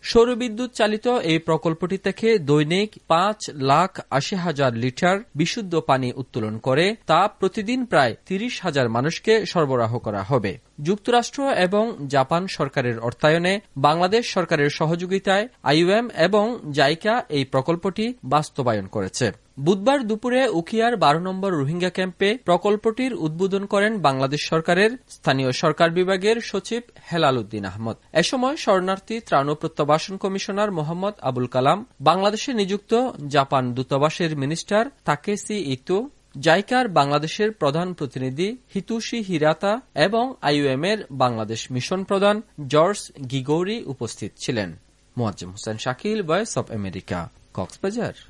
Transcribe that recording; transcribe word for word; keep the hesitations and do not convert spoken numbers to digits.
সৌরবিদ্যুৎ চালিত এই প্রকল্পটি থেকে দৈনিক পাঁচ লাখ আশি হাজার লিটার বিশুদ্ধ পানি উত্তোলন করে তা প্রতিদিন প্রায় তিরিশ হাজার মানুষকে সরবরাহ করা হবে। যুক্তরাষ্ট্র এবং জাপান সরকারের অর্থায়নে বাংলাদেশ সরকারের সহযোগিতায় আইইউএম এবং জাইকা এই প্রকল্পটি বাস্তবায়ন করেছে। বুধবার দুপুরে উখিয়ার বারো নম্বর রোহিঙ্গা ক্যাম্পে প্রকল্পটির উদ্বোধন করেন বাংলাদেশ সরকারের স্থানীয় সরকার বিভাগের সচিব হেলাল উদ্দিন আহমদ। এ সময় শরণার্থী ত্রাণ ও প্রত্যাবাসন কমিশনার মোহাম্মদ আবুল কালাম, বাংলাদেশে নিযুক্ত জাপান দূতাবাসের মিনিস্টার তাকেসি ইতো, জাইকার বাংলাদেশের প্রধান প্রতিনিধি হিতুশি হিরাতা এবং আইইউএম এর বাংলাদেশ মিশন প্রধান জর্জ গিগৌরি উপস্থিত ছিলেন। Mozammel Hossain Shakil, voice of America, Cox's Bazar.